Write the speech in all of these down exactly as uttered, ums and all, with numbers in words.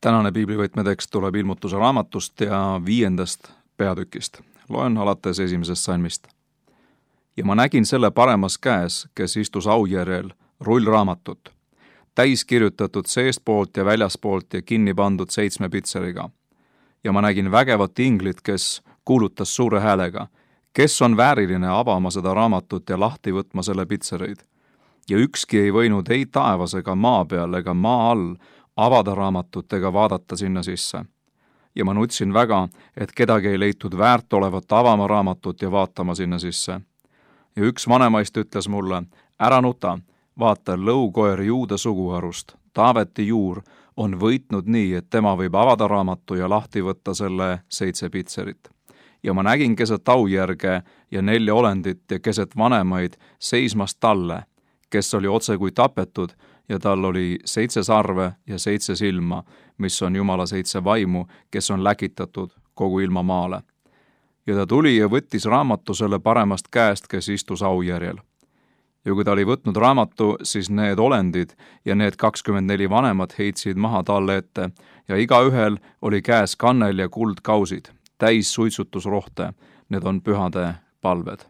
Tänane piiblivõtmetekst tuleb ilmutuse raamatust ja viiendast peatükist. Loen alates esimesest salmist. Ja ma nägin selle paremas käes, kes istus aujärjel, rullraamatut, täis kirjutatud seestpoolt ja väljaspoolt ja kinni pandud seitsme pitseriga. Ja ma nägin vägevat inglit, kes kuulutas suure häälega, kes on vääriline avama seda raamatut ja lahti võtma selle pitsereid. Ja ükski ei võinud ei taevas ega maa peal ega maa all avada raamatut ega vaadata sinna sisse. Ja ma nutsin väga, et kedagi ei leitud väärt olevat avama raamatut ja vaatama sinna sisse. Ja üks vanemaist ütles mulle, ära nuta, vaata lõukoer Juuda suguharust, Taaveti juur, on võitnud nii, et tema võib avada raamatu ja lahti võtta selle seitse pitserit. Ja ma nägin keset aujärge ja nelja olendit ja keset vanemaid seismas talle, kes oli otse kui tapetud, ja tal oli seitse sarve ja seitse silma, mis on Jumala seitse vaimu, kes on läkitatud kogu ilma maale. Ja ta tuli ja võttis raamatu selle paremast käest, kes istus aujärjel. Ja kui ta oli võtnud raamatu, siis need olendid ja need kakskümmend neli vanemat heitsid maha talle ette ja igaühel oli käes kannel ja kuldkausid, täis suitsutusrohte, need on pühade palved.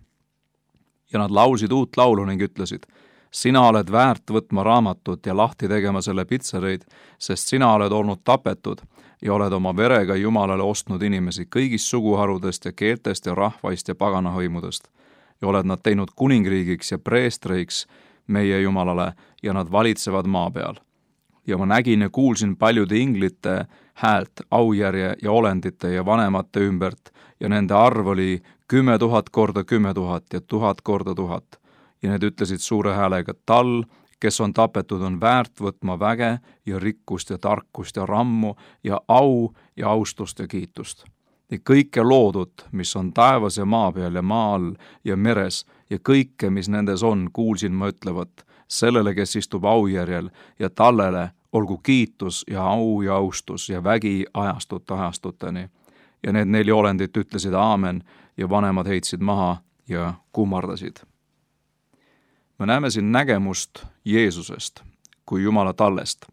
Ja nad laulsid uut laulu ning ütlesid, sina oled väärt võtma raamatut ja lahti tegema selle pitsereid, sest sina oled olnud tapetud ja oled oma verega Jumalale ostnud inimesi kõigist suguharudest ja keeltest ja rahvaist ja paganahõimudest. Ja oled nad teinud kuningriigiks ja preestreiks meie Jumalale ja nad valitsevad maa peal. Ja ma nägin ja kuulsin paljude inglite häält, aujärje ja olendite ja vanemate ümbert ja nende arv oli kümme tuhat korda kümme tuhat ja tuhat korda tuhat. Ja need ütlesid suure häälega, tal, kes on tapetud, on väärt võtma väge ja rikkust ja tarkust ja rammu ja au ja austust ja kiitust. Ja kõike loodut, mis on taevas ja maa peal ja maa all ja meres ja kõike, mis nendes on, kuulsin ma ütlevat, sellele, kes istub aujärjel ja tallele olgu kiitus ja au ja austus ja vägi ajastut ajastuteni. Ja need neli olendit ütlesid aamen ja vanemad heitsid maha ja kummardasid. Me näeme siin nägemust Jeesusest kui Jumala tallest.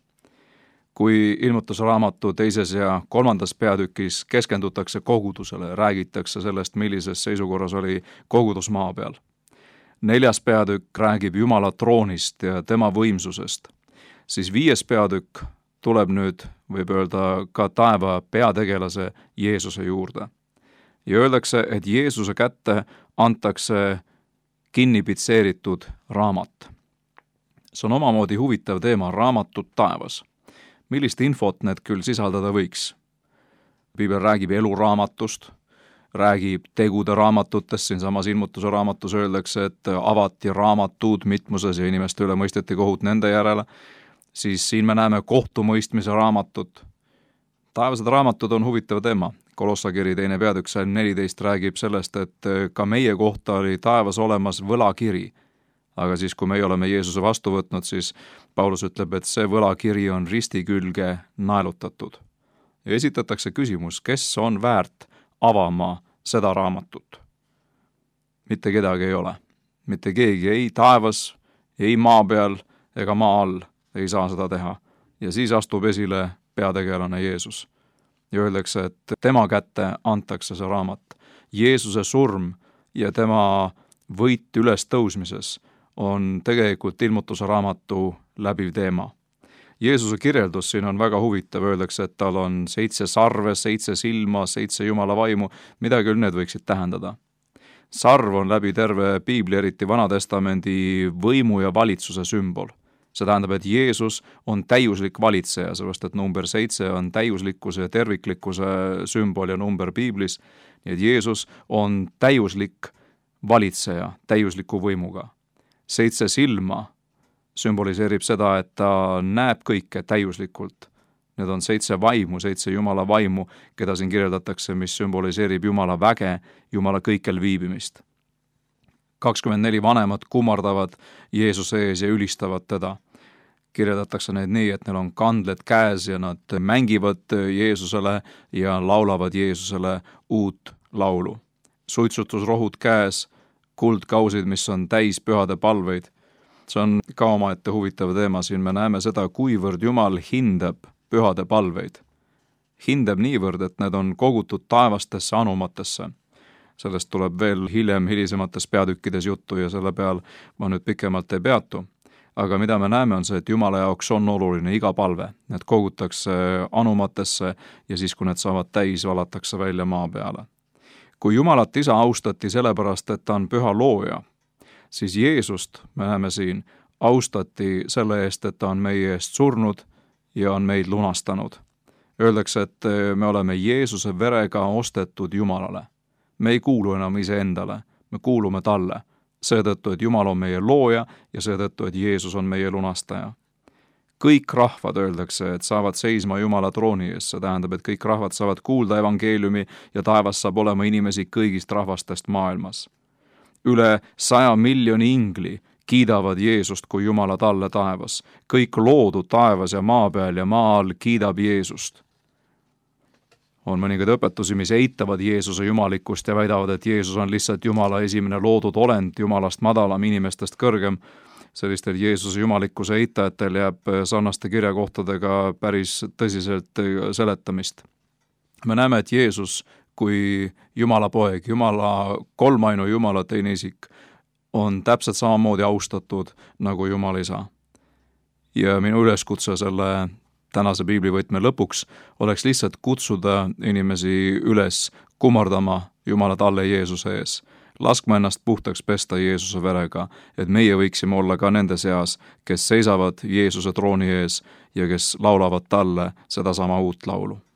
Kui ilmutusraamatu teises ja kolmandas peatükis keskendutakse kogudusele, räägitakse sellest, millises seisukorras oli kogudus maa peal. Neljas peatükk räägib Jumala troonist ja tema võimsusest. Siis viies peatükk tuleb nüüd, võib öelda, ka taeva peategelase Jeesuse juurde. Ja öeldakse, et Jeesuse kätte antakse kinni pitseeritud raamat. See on omamoodi huvitav teema, raamatud taevas. Millist infot need küll sisaldada võiks? Piibel räägib eluraamatust, räägib tegude raamatutest, siinsamas ilmutuse raamatus öeldakse, et avati raamatud mitmuses ja inimeste üle mõisteti kohut nende järele. Siis siin me näeme kohtumõistmise raamatut. Taevased raamatud on huvitav teema. Kolossakiri teine peatükk salm neliteist räägib sellest, et ka meie kohta oli taevas olemas võlakiri. Aga siis, kui meie oleme Jeesuse vastu võtnud, siis Paulus ütleb, et see võlakiri on risti külge naelutatud. Ja esitatakse küsimus, kes on väärt avama seda raamatut? Mitte kedagi ei ole. Mitte keegi ei taevas, ei maa peal ega maa all ei saa seda teha. Ja siis astub esile peategelane Jeesus. Ja öeldakse, et tema kätte antakse see raamat. Jeesuse surm ja tema võit üles tõusmises on tegelikult ilmutuse raamatu läbiv teema. Jeesuse kirjeldus siin on väga huvitav, öeldakse, et tal on seitse sarve, seitse silma, seitse Jumala vaimu, mida küll need võiksid tähendada. Sarv on läbi terve piibli, eriti Vanatestamendi võimu ja valitsuse sümbol. See tähendab, et Jeesus on täiuslik valitseja, sellepärast et number seitse on täiuslikkuse ja terviklikkuse sümbol ja number piiblis. Nii et Jeesus on täiuslik valitseja, täiusliku võimuga. Seitse silma sümboliseerib seda, et ta näeb kõike täiuslikult. Need on seitse vaimu, seitse Jumala vaimu, keda siin kirjeldatakse, mis sümboliseerib Jumala väge, Jumala kõikjal viibimist. kakskümmend neli vanemat kummardavad Jeesuse ees ja ülistavad teda. Kirjeldatakse neid nii, et neil on kandled käes ja nad mängivad Jeesusele ja laulavad Jeesusele uut laulu. Suitsutusrohud käes, kuldkausid, mis on täis pühade palveid. See on ka omaette huvitav teema, siin me näeme seda, kuivõrd Jumal hindab pühade palveid. hindab niivõrd, et need on kogutud taevastesse anumatesse. Sellest tuleb veel hiljem hilisemates peatükkides juttu ja selle peal ma nüüd pikemalt ei peatu. Aga mida me näeme on see, et Jumala jaoks on oluline iga palve. Need kogutakse anumatesse ja siis, kui need saavad täis, valatakse välja maa peale. Kui Jumalat isa austati sellepärast, et ta on püha looja, siis Jeesust, me näeme siin, austati selle eest, et ta on meie eest surnud ja on meid lunastanud. Öeldakse, et me oleme Jeesuse verega ostetud Jumalale. Me ei kuulu enam iseendale, me kuulume talle. Seetõttu, et Jumal on meie looja ja seetõttu, et Jeesus on meie lunastaja. Kõik rahvad, öeldakse, et saavad seisma Jumala trooni ees. See tähendab, et kõik rahvad saavad kuulda evangeeliumi ja taevas saab olema inimesi kõigist rahvastest maailmas. Üle saja miljoni ingli kiidavad Jeesust kui Jumala talle taevas. Kõik loodud taevas ja maa peal ja maa all kiidab Jeesust. On mõningaid õpetusi, mis eitavad Jeesuse jumalikkust ja väidavad, et Jeesus on lihtsalt Jumala esimene loodud olend, Jumalast madalam, inimestest kõrgem. Sellistel Jeesuse jumalikkuse eitajatel jääb sarnaste kirjakohtadega päris tõsiselt seletamist. Me näeme, et Jeesus kui Jumala poeg, Jumala kolmainu Jumala teine isik, on täpselt samamoodi austatud nagu Jumal isa. Ja minu üleskutse selle tänase piiblivõtme lõpuks oleks lihtsalt kutsuda inimesi üles kummardama Jumala talle Jeesuse ees. Laskma ennast puhtaks pesta Jeesuse verega, et meie võiksime olla ka nende seas, kes seisavad Jeesuse trooni ees ja kes laulavad talle sedasama uut laulu.